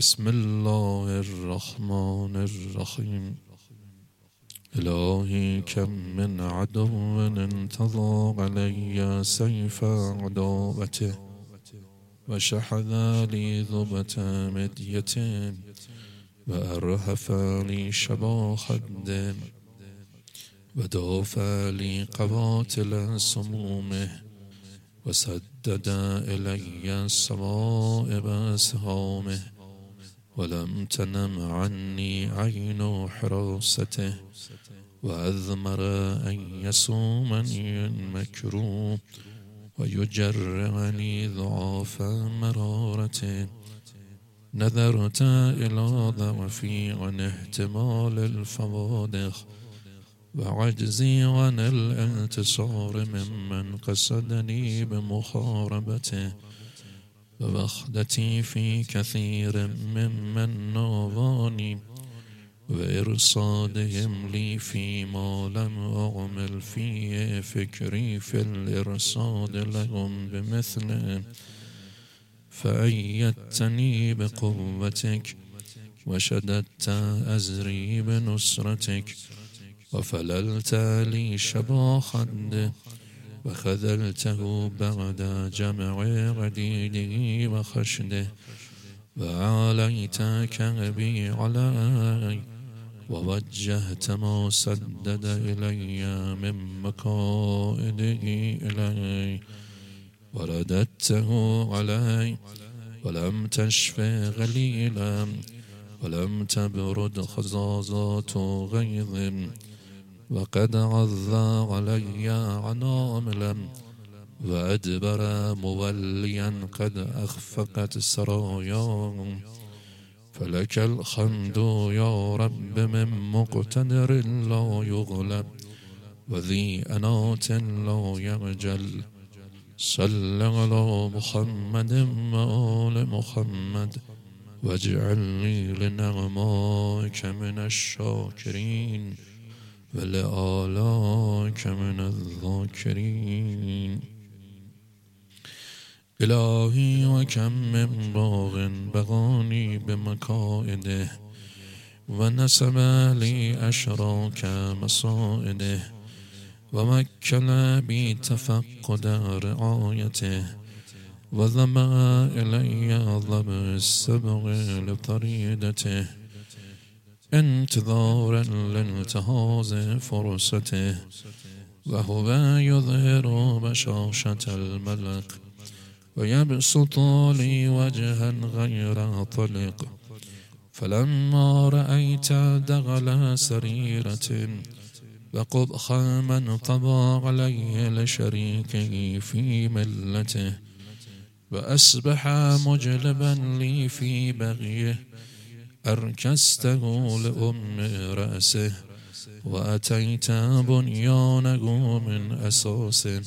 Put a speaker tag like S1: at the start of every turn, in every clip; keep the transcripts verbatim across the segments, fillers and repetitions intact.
S1: بسم الله الرحمن الرحيم. إلهي كم من عدو انتظر علي سيف عداوته، وشحذ لي ذبة مدية، وأرهف لي شبا خد، ودافع لي قواتل سمومه، وسدد إلي صوائب سهامه، ولم تنم عني عين حراسته، وأذمر أن يسومني المكروه، ويجرعني ضعاف مرارته. نذرت إلى ضعفي عن احتمال الفوادخ، وعجزي عن الانتصار ممن قصدني بمحاربته، ووحدتي في كثير ممن ناواني، وإرصادهم لي فيما لم أعمل فيه فكري في الإرصاد لهم بمثله. فأيدتني بقوتك، وشددت أزري بنصرتك، وفللت لي شبا خده، وخذلته بعد جمع غديده وخشده، وعليت كعبي علي، ووجهت ما سدد إلي من مكائده إلي، ورددته علي، ولم تشف غليلا، ولم تبرد خزازات غيظ، وقد عذى علي عناملا، وأدبر موليا قد أخفقت سرايا. فلك الحمد يا رب من مقتدر لا يغلب، وذي أنات لا يعجل. صل على محمد وآل محمد، واجعلني لنعمائك من الشاكرين، ولآلائك من الذاكرين. إلهي وكم من باغ بغاني بمكائده، ونسب لي أشراك مصائده، ومكن بي تفقد رعايته، وذمأ إلي ضبع السبع لطريدته، انتظارا لانتهاز فرصته، وهو يظهر بشاشة الملك، ويبسط لي وجها غير طلق. فلما رأيت دغل سريرة، وقبح من طبع عليه لشريكه في ملته، وأصبح مجلبا لي في بغيه، أركسته لأم رأسه، وأتيت بنيانه من أساسه،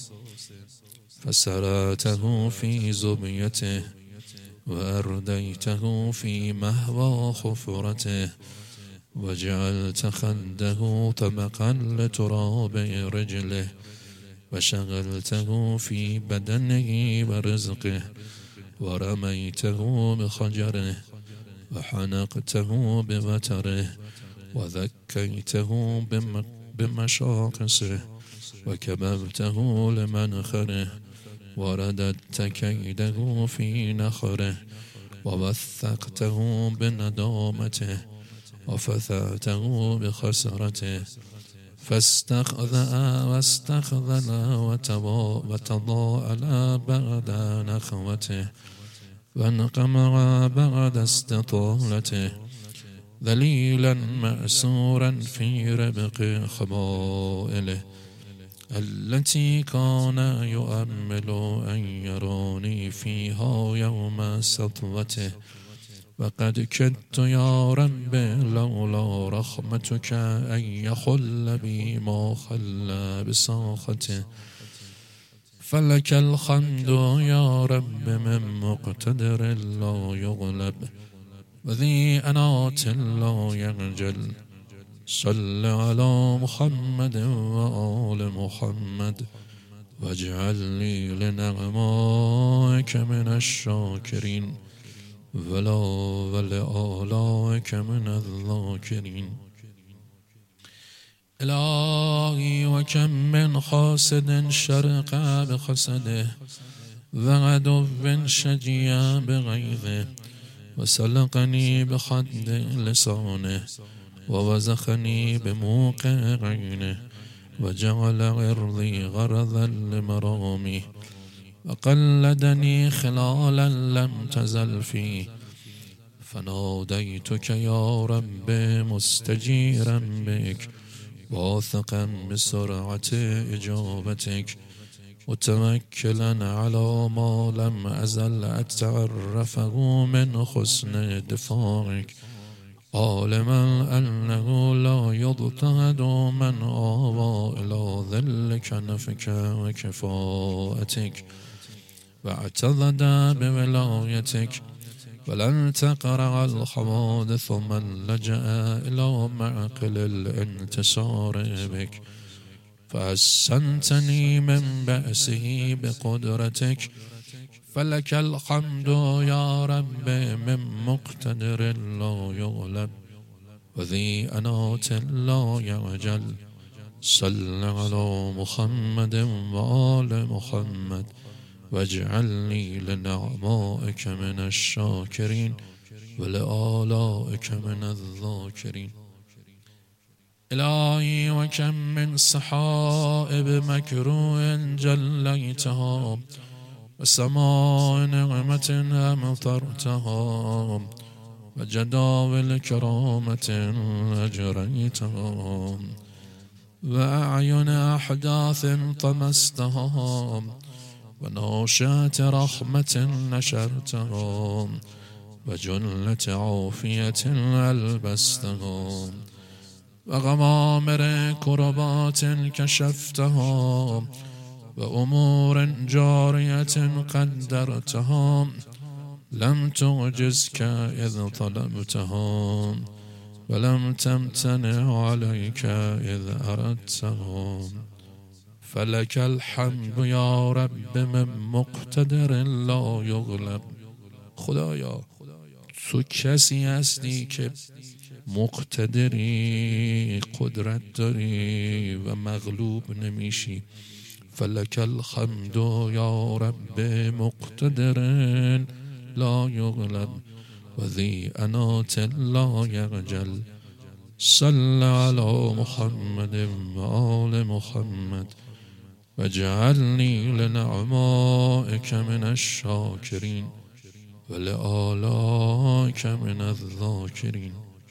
S1: فسراته في زبيته، وأرديته في مهوى خفرته، وجعلت خده طبقا لتراب رجله، وشغلته في بدنه ورزقه، ورميته بخجره، وحنقته بوتره، وذكيته بمشاقصه، وكببته لمنخره، ورددت كيده في نخره، ووثقته بندامته، وفثاته بخسرته. فاستخذأ واستخذل وتضاءل بعد نخوته، وانقمع بعد استطالته، ذليلا مأسورا في ربق خبائله، التي كان يؤمل أن يراني فيها يوم سطوته. وقد كدت يا رب لولا رحمتك أن يخل بي ما خل بساخته. فلك الحمد يا رب من مقتدر لا يغلب، وذي أنات لا يعجل. صل على محمد وآل محمد، واجعل لي لنعمائك من الشاكرين، ولا ولآلائك من الذاكرين. إلهي وكم من حاسد شرق بحسده وعدو شجيع بغيظه وسلقني بحد لسانه ووزخني بموقع عينه وجعل عرضي غرضا لمرامي وقلدني خلالا لم تزل فيه فناديتك يا رب مستجيرا بك واثقا بسرعة إجابتك متوكلا على ما لم أزل أتعرفه من حسن دفاعك عالما أنه لا يضطهد من آوى إلى ظل كنفك وكفاءتك واعتضد بولايتك ولن تقرع الحوادث من لجأ إلى معقل الانتصار بك فأحسنتني من بأسه بقدرتك فلك الحمد يا رب من مقتدر لا يغلب وذي أنات لا يعجل. صل على محمد وآل محمد واجعلني لنعمائك من الشاكرين ولآلائك من الذاكرين. إلهي وكم من صحائب مكروه جليتها وسماء نعمة أمطرتها وجداول كرامة أجريتها وأعين أحداث طمستها وناشات رحمة نشرتها وجلة عافية ألبستها وغمامر كربات كشفتها وأمور جارية قدرتها لم تعجزك إذ طلبتها ولم تمتنع عليك إذ أردتها فلك الحمد يا رب من مقتدر لا يغلب. خدایا تو کسی هستی که مقتدری، قدرت داری و مغلوب نمیشی. فلك الحمد يا رب مقتدر لا يغلب وذي أنات لا يغجل. صل على محمد وآل محمد واجعلني لنعمائك من الشاكرين ولآلائك من الذاكرين.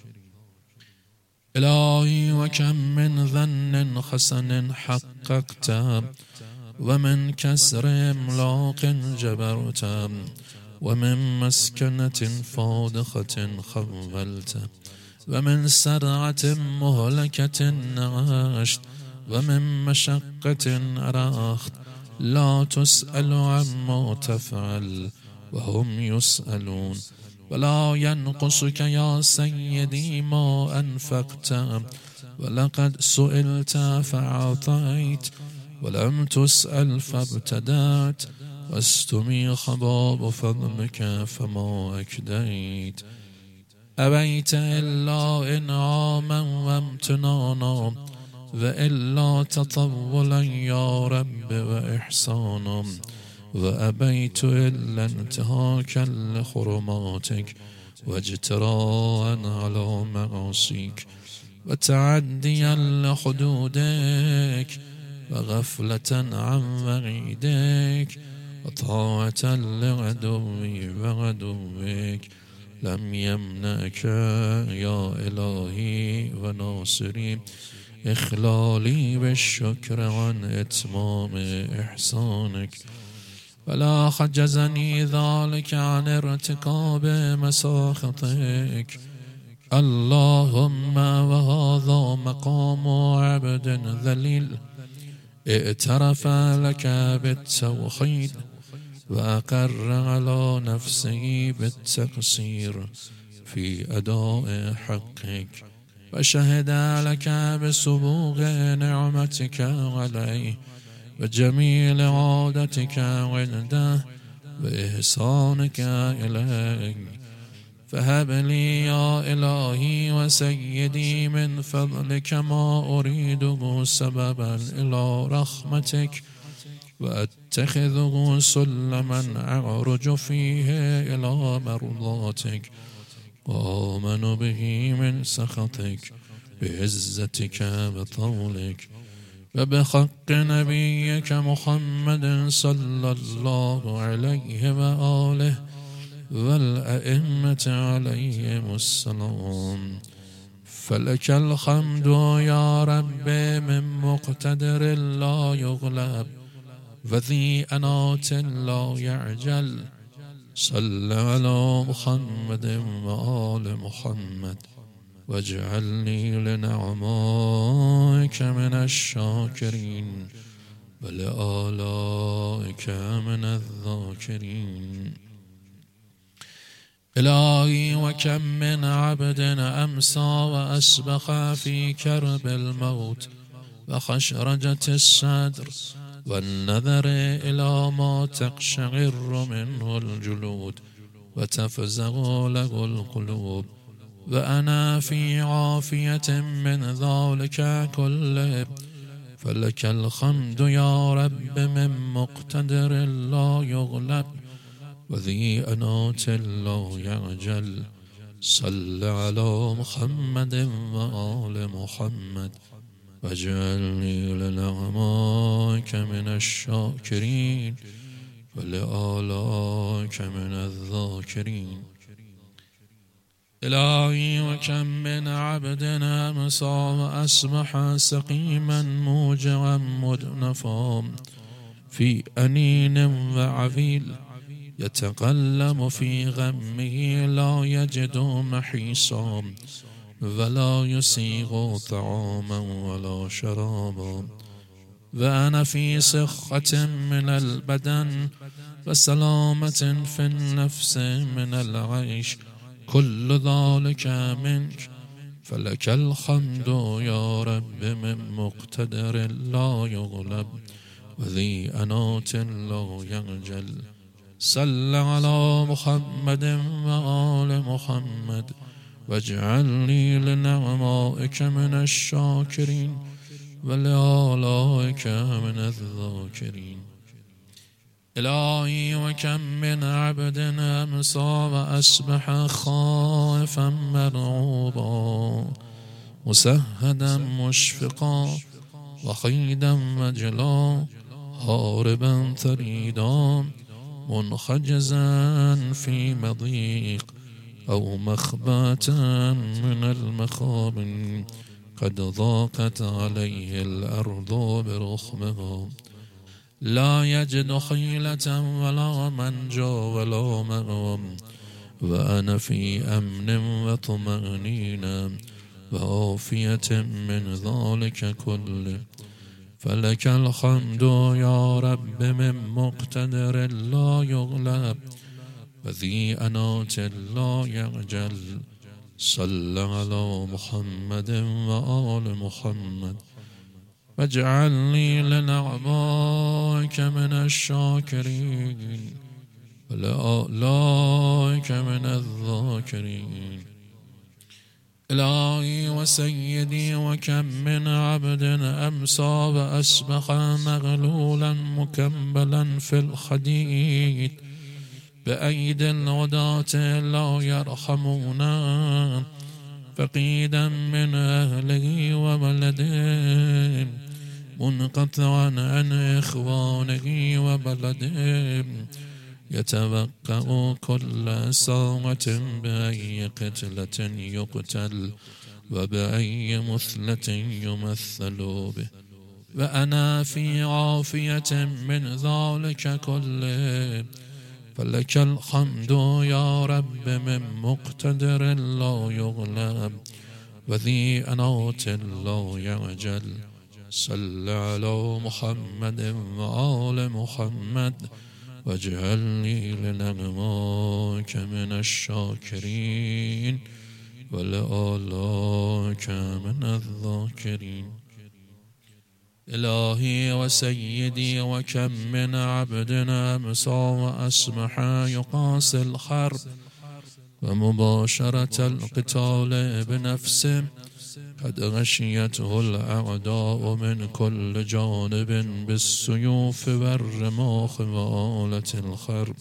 S1: إلهي وكم من ظن حسن حققت ومن كسر إملاق جبرت ومن مسكنة فاضخة خولت ومن سرعة مهلكة نعشت ومن مشقة أرخت. لا تسأل عما تفعل وهم يسألون ولا ينقصك يا سيدي ما أنفقت ولقد سئلت فأعطيت ولم تسأل فابتدأت واستميخ باب فضلك فما أكديت. أبيت إلا إنعاما وامتنانا وإلا تطولا يا رب وإحسانا وأبيت إلا انتهاكا لحرماتك واجتراء على معاصيك وتعديا لحدودك وغفلة عن وعيدك وطاعة لعدوي وعدوك. لم يمنعك يا إلهي وناصري إخلالي بالشكر عن إتمام إحسانك ولا حجزني ذلك عن ارتكاب مساخطك. اللهم وهذا مقام عبد ذليل اعترف لك بالتوحيد وأقر على نفسه بالتقصير في أداء حقك وشهد لك بسبوغ نعمتك عليه وجميل عادتك عنده وإحسانك إليه فهب لي يا إلهي وسيدي من فضلك ما أريده سببا إلى رحمتك، وأتخذه سلما أعرج فيه إلى مرضاتك، وآمن به من سخطك بعزتك وطولك، وبحق نبيك محمد صلى الله عليه وآله والأئمة عليهم السلام. فلك الحمد يا رب من مقتدر لا يغلب وذي أنات لا يعجل. صل على محمد وآل محمد واجعلني لنعمائك من الشاكرين ولآلائك من الذاكرين. إلهي وكم من عبد أمسى وأسبح في كرب الموت وخشرجة الصدر والنذر إلى ما تقشعر منه الجلود وتفزع له القلوب، وأنا في عافية من ذلك كله. فلك الحمد يا رب من مقتدر لا يغلب وذي أنات لا يعجل. صل على محمد وآل محمد واجعلني لنعمائك من الشاكرين ولآلائك من الذاكرين. إلهي وكم من عبد أمسى وأصبح سقيما موجعا مدنفا في أنين وعويل، يتقلب في غمه لا يجد محيصا ولا يسيغ طعاما ولا شرابا، وأنا في صحة من البدن وسلامة في النفس من العيش، كل ذلك منك. فلك الحمد يا رب من مقتدر لا يغلب وذي أنات لا يعجل. صل على محمد وآل محمد واجعلني لنعمائك من الشاكرين ولآلائك من الذاكرين. إلهي وكم من عبد أمسى وأصبح خائفا مرعوبا مسهدا مشفقا وخيدا وجلا هاربا ثريدا منخجزا في مضيق أو مخبة من المخاب، قد ضاقت عليه الأرض برخمها، لا يجد حيلة ولا منجا ولا مأوى، وأنا في أمن وطمأنينة وعافية من ذلك كله. فلك الحمد يا رب من مقتدر لا يغلب وذي أنات لا يعجل. صل على محمد وآل محمد واجعلني لنعمائك من الشاكرين ولآلائك من الذاكرين. إلهي وسيدي وكم من عبد أمسى وأصبح مغلولا مكملا في الحديد بأيدي العداة لا يرحمون، فقيدا من أهله وولده منقطعا عن إخوانه وبلده، يتوقع كل ساعة بأي قتلة يقتل وبأي مثلة يمثل به، وأنا في عافية من ذلك كله. فلك الحمد يا رب من مقتدر لا يغلب وذي أنات لا يعجل. صل على محمد وآل محمد واجعلني لنعمائك من الشاكرين ولآلائك من الذاكرين. إلهي وسيدي وكم من عبد أمسى وأصبح يقاسي الحرب ومباشرة القتال بنفسه قد غشيته الأعداء من كل جانب بالسيوف والرماح وآلة الخرب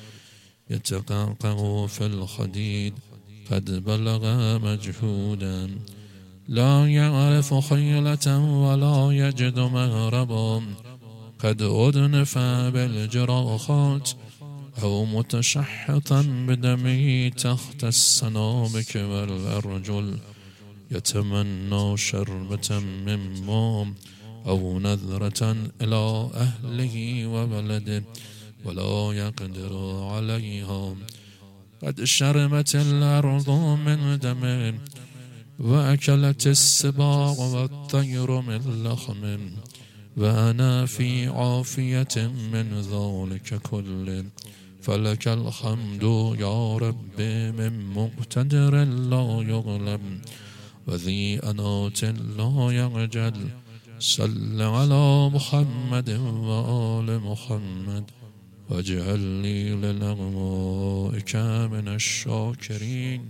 S1: يتقعقع في الحديد قد بلغ مجهودا لا يعرف خيلة ولا يجد مهربا قد أدنف بالجراحات أو متشحطا بدمه تحت السنامك والأرجل يتمنى شربة من ماء أو نذرة إلى أهله وولده ولا يقدر عليها قد شربت الأرض من دمه وأكلت السباع والطير من لحم وأنا في عافية من ذلك كله فلك الحمد يا رب من مقتدر لا يغلب وذي أنات لا يعجل صل على محمد وآل محمد واجعل لي للأغمائك من الشاكرين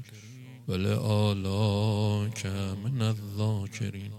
S1: ولآلائك من الذاكرين.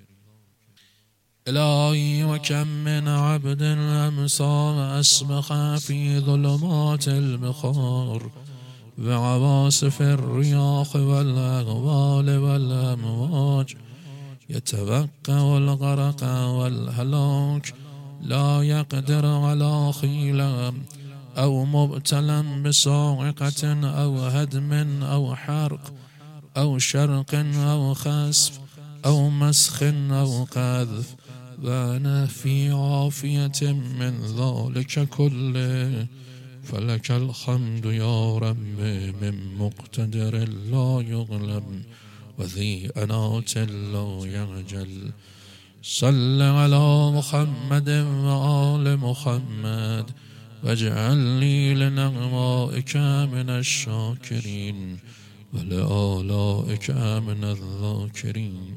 S1: إلهي وكم من عبد أمسى وأسبح في ظلمات البحار وعواصف الرياح والأغوال والأمواج يتوقع الغرق والهلاك لا يقدر على حيلة أو مبتلا بصاعقة أو هدم أو حرق أو شرق أو خسف أو مسخ أو قذف وأنا في عافية من ذلك كله فلك الحمد يا رب من مقتدر لا يغلب وذي أنات لا يعجل صل على محمد وآل محمد واجعل لي لنغمائك من الشاكرين ولآلائك من الذاكرين.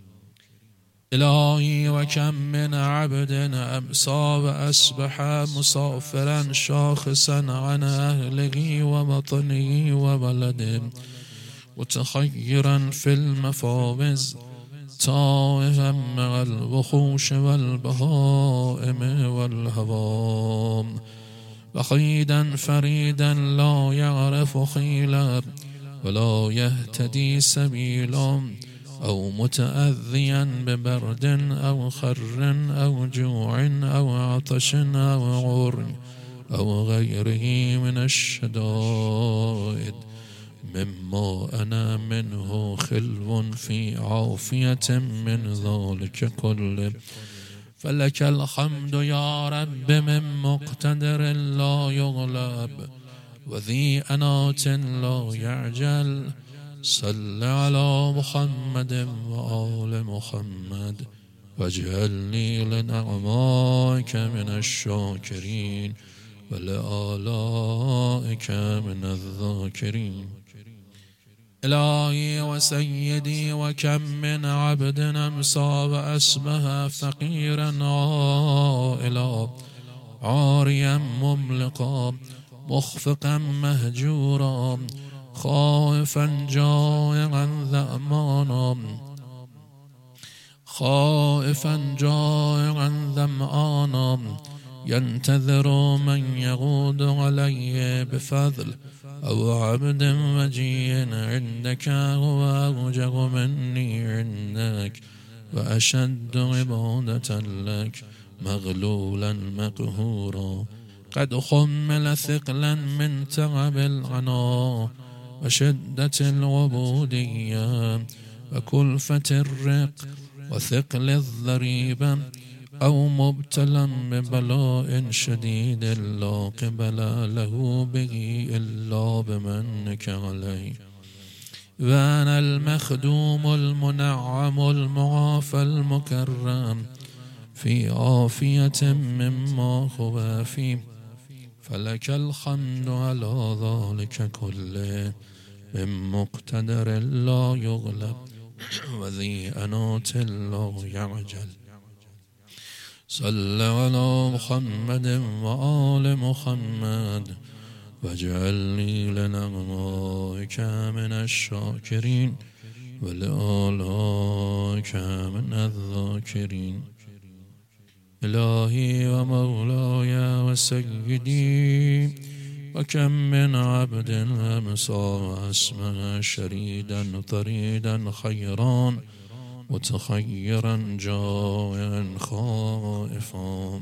S1: إلهي وكم من عبد أمسى وأصبح مسافرا شاخصا عن أهله ووطنه وبلده متخيرا في المفاوز طائفا مع الوحوش والبهائم والهوام وحيدا فريدا لا يعرف حيلا ولا يهتدي سبيلا أو متأذيا ببرد أو خر أو جوع أو عطش أو عر أو غيره من الشدائد مما أنا منه خلو في عافية من ذلك كله فلك الحمد يا رب من مقتدر لا يغلب وذي أنات لا يعجل صل على محمد وآل محمد واجعلني لنعمائك من الشاكرين ولآلائك من الذاكرين. إلهي وسيدي وكم من عبد أمسى وأصبح فقيرا عائلا عاريا مملقا مخفقا مهجورا خائفا جائعا ذأمانا خائفا جائعا ذمآنا ينتظر من يغود عليه بفضل أو عبد وجيه عندك هو أوجه مني عندك وأشد عبادة لك مغلولا مقهورا قد خمل ثقلا من تعب العناء وشدة العبودية وكلفة الرق وثقل الضريبة أو مبتلا ببلاء شديد لا قبل له به إلا بمنك عليه وأنا المخدوم المنعم المعافى المكرم في عافية مما هو فيه فلك الحمد على ذلك كله من مقتدر لا يغلب وذي أنات لا يعجل صل على محمد وآل محمد واجعلني لنعمائك من الشاكرين ولآلائك من الذاكرين. إلهي ومولاي وسيدي، وكم من عبد أمسى وأسمى شريدا طريدا خيران متخيرا جائعا خائفا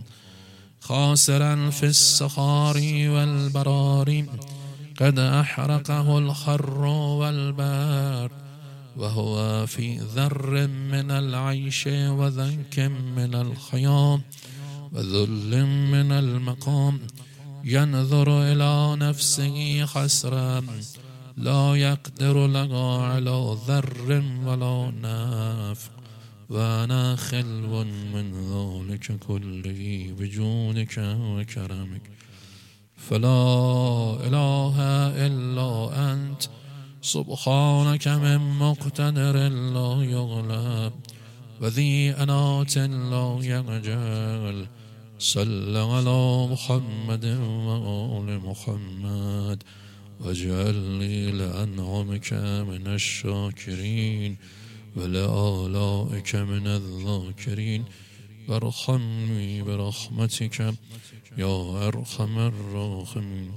S1: خاسرا في السخار والبرار، قد أحرقه الخر والبار، وهو في ذر من العيش وذنك من الخيام وذل من المقام، ينظر إلى نفسه خسرا لا يقدر لها على ذر ولا نفق، وأنا خلو من ذلك كله بجودك وكرمك، فلا إله إلا أنت سبحانك من مقتدر لا يغلب وذي أنات لا يغجل. صل على محمد وآل محمد، واجعلني لأنعمك من الشاكرين ولآلائك من الذاكرين، وارحمني برحمتك يا أرحم الراحمين.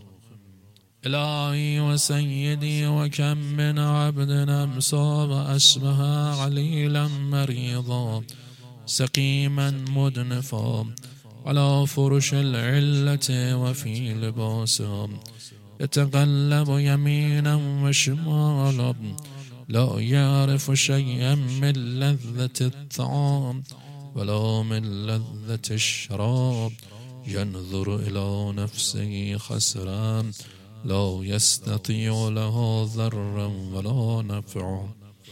S1: إلهي وسيدي، وكم من عبد أمسى وأصبح عليلا مريضا سقيما مدنفا على فرش العلة وفي لباسا، يتقلب يمينا وشمالا لا يعرف شيئا من لذة الطعام ولا من لذة الشراب، ينظر إلى نفسه خسرا لا يستطيع لها ضرا ولا نفعا،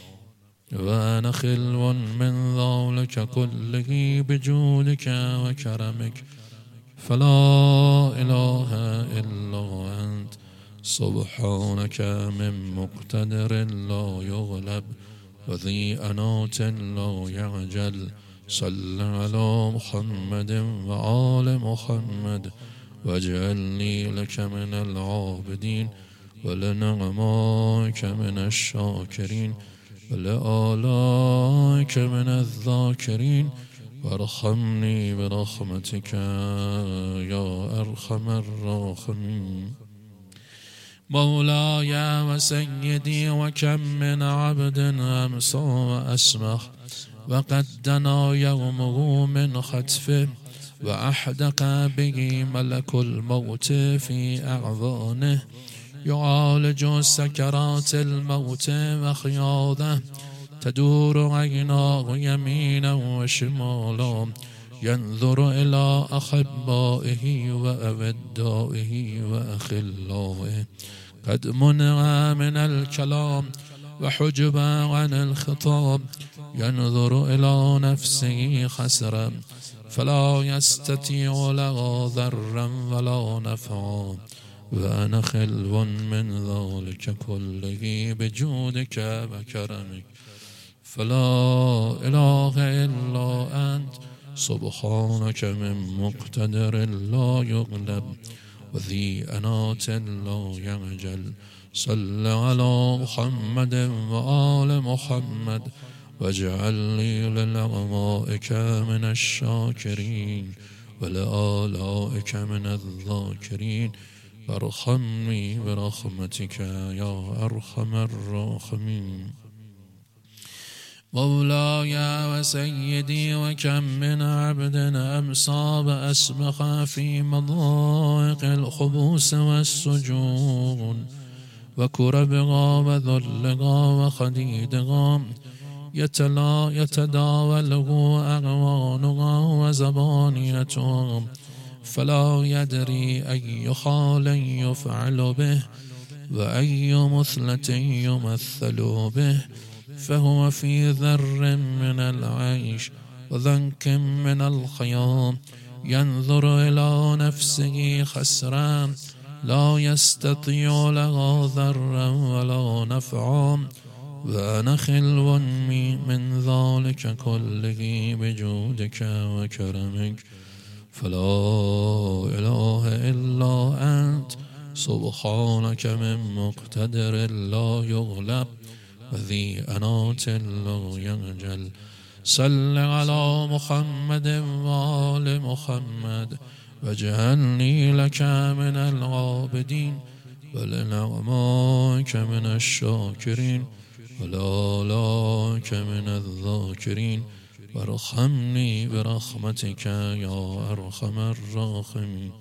S1: وأنا خلو من ذلك كله بجودك وكرمك، فلا إله إلا أنت سبحانك من مقتدر لا يغلب وذي أنات لا يعجل. صل على محمد وآل محمد، واجعلني لك من العابدين ولنعمائك من الشاكرين ولآلائك من الذاكرين، وارحمني برحمتك يا أرحم الراحمين. مولاي وسيدي، وكم من عبد أمسى وأسمح وقد دنا يومه من خطفه، وأحدق به ملك الموت في أعظانه، يعالج سكرات الموت وخياضه، تدور عيناه يمينا وشمالا، ينظر إلى أحبائه وأودائه وأخلائه، قد منع من الكلام وحجب عن الخطاب، ينظر إلى نفسه خسرا فلا يستطيع لها ضرا ولا نفعا، وأنا خلو من ذلك كله بجودك وكرمك، فلا إله إلا أنت سبحانك من مقتدر لا يغلب وذي أنات لا يعجل. صل على محمد وآل محمد، واجعلني لنعمائك من الشاكرين ولآلائك من الذاكرين، وارحمني برحمتك يا أرحم الراحمين. مولاي وسيدي، وكم من عبد أمسى وأسبح في مضائق الخبوس والسجون وكربها وذلها وخديدها، يتلا يتداوله أغوانها وزبانيتها، فلا يدري أي حال يفعل به وأي مثلة يمثل به، فهو في ذر من العيش وذنك من الخيام، ينظر إلى نفسه خسرا لا يستطيع لها ضرا ولا نفعا، وأنا خلو من ذلك كله بجودك وكرمك، فلا إله إلا أنت سبحانك من مقتدر لا يغلب وذي أنات لا ينجل صل على محمد وآل محمد واجعلني لك من العابدين ولنعماك من الشاكرين ولولاك من الذاكرين وارحمني برحمتك يا أرحم الراحمين.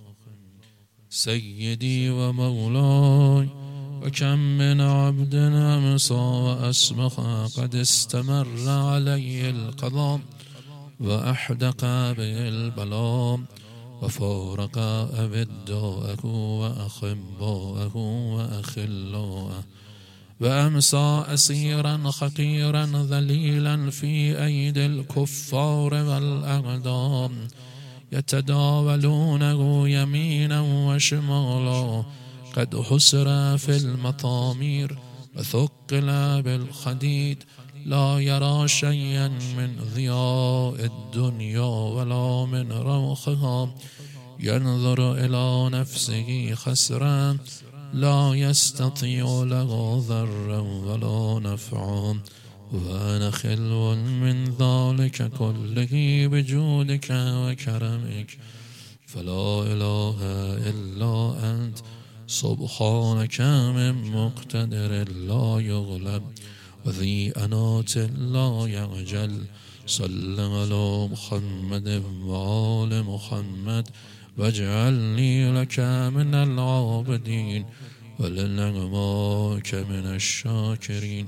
S1: سيدي ومولاي وكم من عبد أمسى وأسبح قد استمر عليه القضاء وأحدق به البلاء وفارق أبداءه وأخباءه وأخلاءه وأمسى أسيرا خطيرا ذليلا في أيدي الكفار والأعداء يتداولونه يمينا وشمالا قد حسر في المطامير وثقل بالحديد لا يرى شيئا من ضياء الدنيا ولا من روحها ينظر إلى نفسه خسرا لا يستطيع له ضرا ولا نفعا وأنا خلو من ذلك كله بجودك وكرمك فلا إله إلا أنت سبحانك من مقتدر لا يغلب وذي أنات لا يعجل صل على محمد وآل محمد واجعلني لك من العابدين ولنعماك من الشاكرين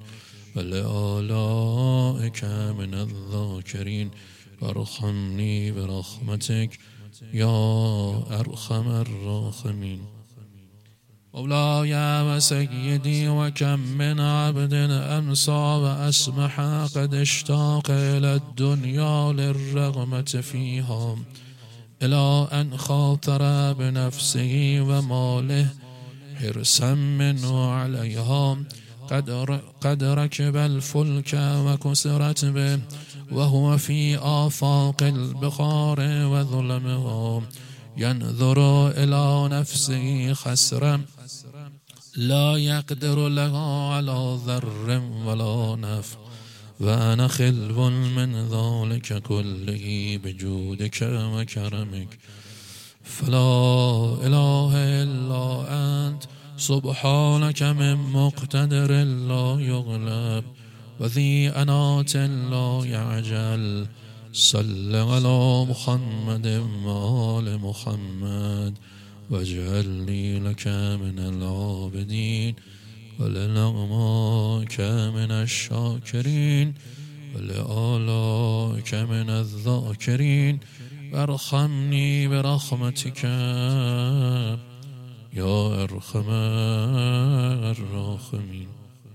S1: ولآلائك من الذاكرين وارحمني برحمتك يا أرحم الراحمين. مولاي وسيدي وكم من عبد أمسى وأسمح قد اشتاق إلى الدنيا للرغمة فيها إلى أن خاطر بنفسه وماله حرصا منه عليها قد قد ركب الفلك وكسرت به وهو في آفاق البحار وظلمها ينظر إلى نفسه خسرا لا يقدر لها على ذر ولا نفع وأنا خلو من ذلك كله بجودك وكرمك فلا إله إلا أنت سبحانك من مقتدر لا يغلب وذي أنات لا يعجل صل على محمد وآل محمد واجعلني لك من العابدين ولنعماك من الشاكرين ولآلائك من الذاكرين وارحمني برحمتك يا أرحم الراحمين.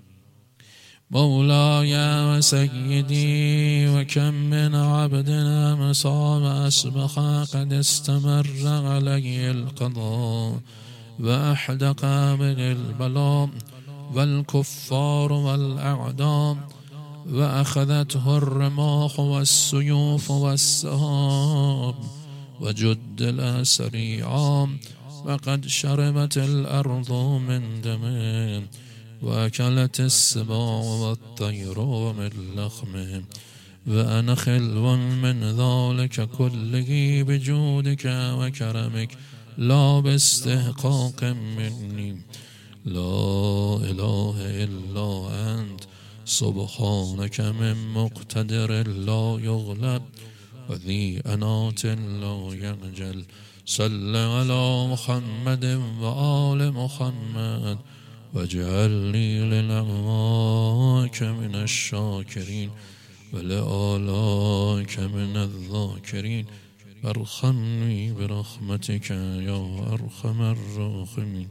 S1: مولاي وسيدي وكم من عبد أمسى وأسبح قد استمر عليه القضاء وأحدق به البلاء والكفار والأعداء وأخذته الرماح والسيوف والسهام وجدل سريعا وقد شربت الأرض من دمه وأكلت السباع والطير من لحمه وأنا خلو من ذلك كله بجودك وكرمك لا باستحقاق مني لا إله إلا أنت سبحانك من مقتدر لا يغلب وذي أنات لا ينجل صل على محمد وآل محمد واجعلني لنعماك من الشاكرين ولآلائك من الذاكرين وارحمني برحمتك يا أرحم الراحمين.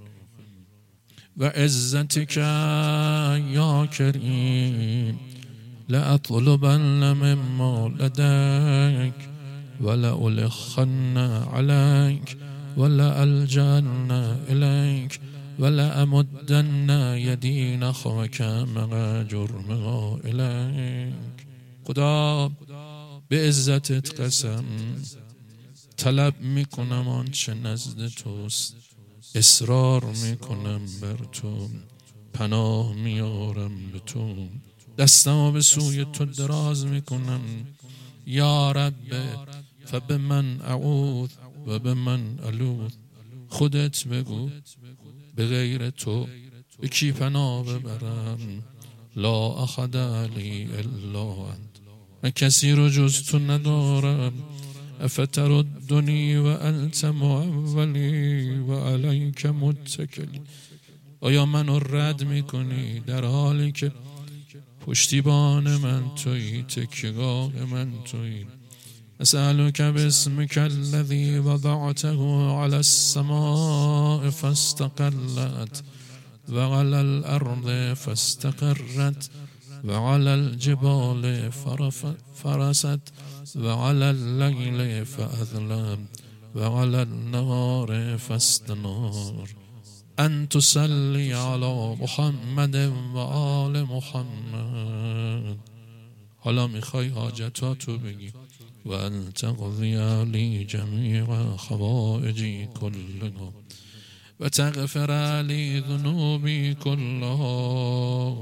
S1: وعزتك يا كريم لأطلبن مما لديك ولألخن عليك ولألجأن إليك ولأمدن يدي نحوك مع جرمها إليك. خدا به عزتت قسم طلب میکنم آنچه نزد توست اصرار میکنم بر تو، پناه میارم به تو، دستم به سوی تو دراز میکنم. یا رب فبه من اعوذ و به من الوذ. خودت بگو به غیر تو به کی پناه ببرم؟ لا احد علی الا انت. من کسی رو جز تو ندارم. افتردنی و انت معولی و علیک متکلی. آیا منو رد میکنی در حالی که پشتیبان من تویی، تکیهگاه من تویی؟ اسألك باسمك الذي وضعته على السماء فاستقلت وعلى الأرض فاستقرت وعلى الجبال فرست وعلى الليل فأظلم وعلى النهار فاستنار أن تصلي على محمد و آل محمد. حالا میخوای حاجتاتو بگی. و ان تقضی لی جمیع خوائجی کلها و تغفر لی ذنوبی کلها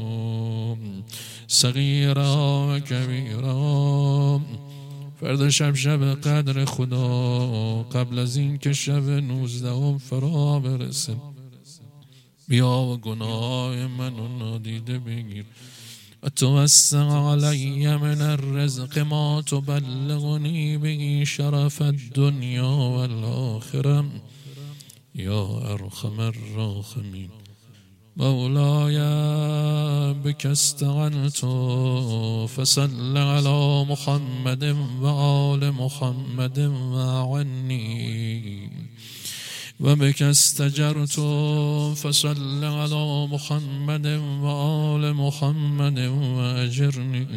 S1: صغیرها و کبیرها. فردا شب شب قدر خدا، قبل از این که شب نوزدهم فرا برسه، بیا و گناه منو نادیده بگیر و توسع علی من الرزق ما تبلغنی به شرف الدنیا والآخرة یا ارحم الراحمین. مولاي بك استعنت فصل على محمد وآل محمد وعني. وبك استجرت فصل على محمد وآل محمد وأجرني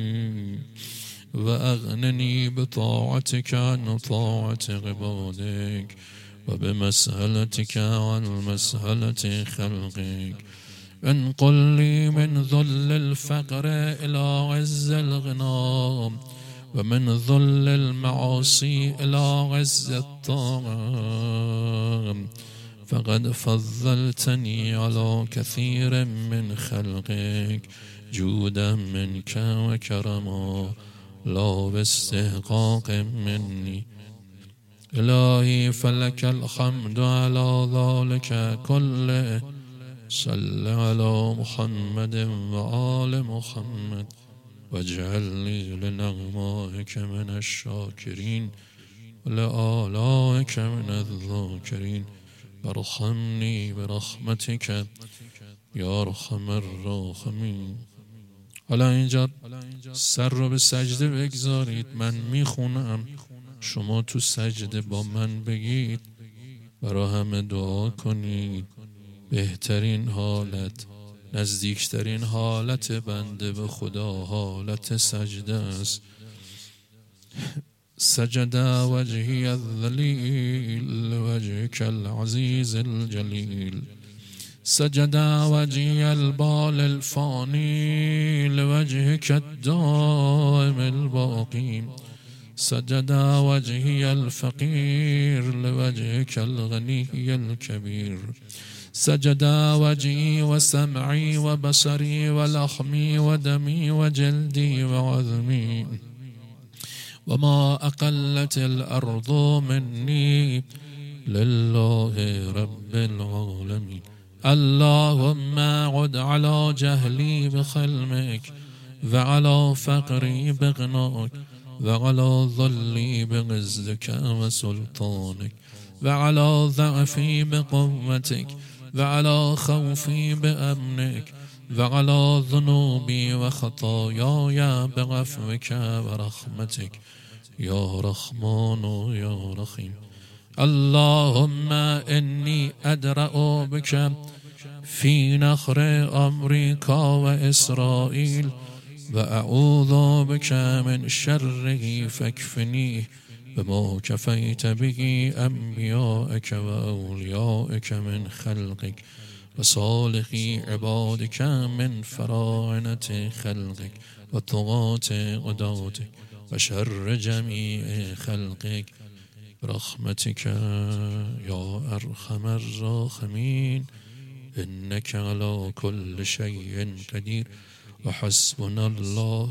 S1: وأغنني بطاعتك عن طاعة عبادك وبمسألتك عن مسألة خلقك. انقل لي من ذل الفقر إلى عز الغنى ومن ذل المعاصي إلى عز الطاعة. فقد فضلتني على كثير من خلقك جودا منك وكرما لا باستحقاق مني. إلهي فلك الحمد على ذلك كله. صل على محمد وآل محمد واجعلني لنغمائك من الشاكرين ولآلائك من الذاكرين. وارحمني برحمتك یا ارحم الراحمین. حالا اینجا سر رو به سجده بگذارید، من میخونم، شما تو سجده با من بگید، برای همه دعا کنید. بهترین حالت، نزدیکترین حالت بنده به خدا حالت سجده است. سجد وجهی الذلیل وجهک العزیز الجلیل. سجد وجهی البال الفانی لوجهک الدائم الباقی. سجد وجهی الفقیر لوجهک الغنی الكبیر. سجد وجهي وسمعي وبصري ولحمي ودمي وجلدي وعظمي وما أقلت الأرض مني لله رب العالمين. اللهم عد على جهلي بخلمك وعلى فقري بغناك وعلى ظلي بغزك وسلطانك وعلى ضعفي بقوتك وعلى خوفي بأمنك وعلى ذنوبي وخطاياي بعفوك ورحمتك يا رحمن يا رحيم. اللهم إني أدرأ بك في نخر أمريكا وإسرائيل وأعوذ بك من شره فاكفنيه بما كفيت به أنبياءك وأولياءك من خلقك وصالحي عبادك من فراعنة خلقك وطغاة عداتك وشر جميع خلقك برحمتك یا ارحم الراحمین انك على كل شيء قدير و حسبنا الله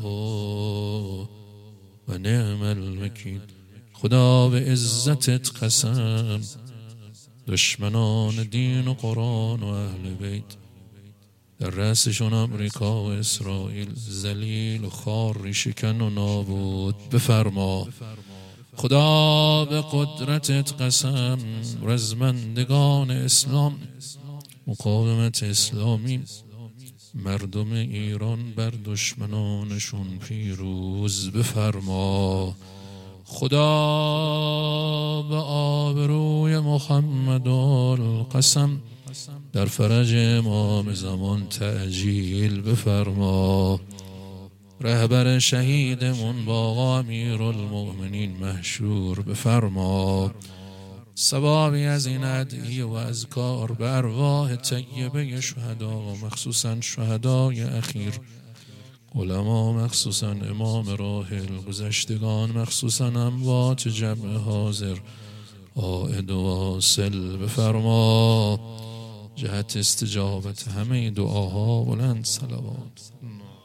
S1: و نعم الوکیل. خدا به عزتت قسم، دشمنان دین و قرآن و اهل بیت در رأسشون امریکا و اسرائیل ذلیل و خار شکن و نابود بفرما. خدا به قدرتت قسم، رزمندگان اسلام، مقاومت اسلامی، مردم ایران بر دشمنانشون پیروز بفرما. خدا به آبروی محمد القسم در فرج امام زمان تعجیل بفرما. رهبر شهیدمون با امیر المؤمنین محشور بفرما. ثوابی از این ادعیه و اذکار به ارواح طیبه شهدا و مخصوصا شهدای اخیر، علما مخصوصا امام راحل، گذشتگان مخصوصا اموات جمع حاضر عائد و واصل بفرما. جهت استجابت همه دعاها بلند صلوات.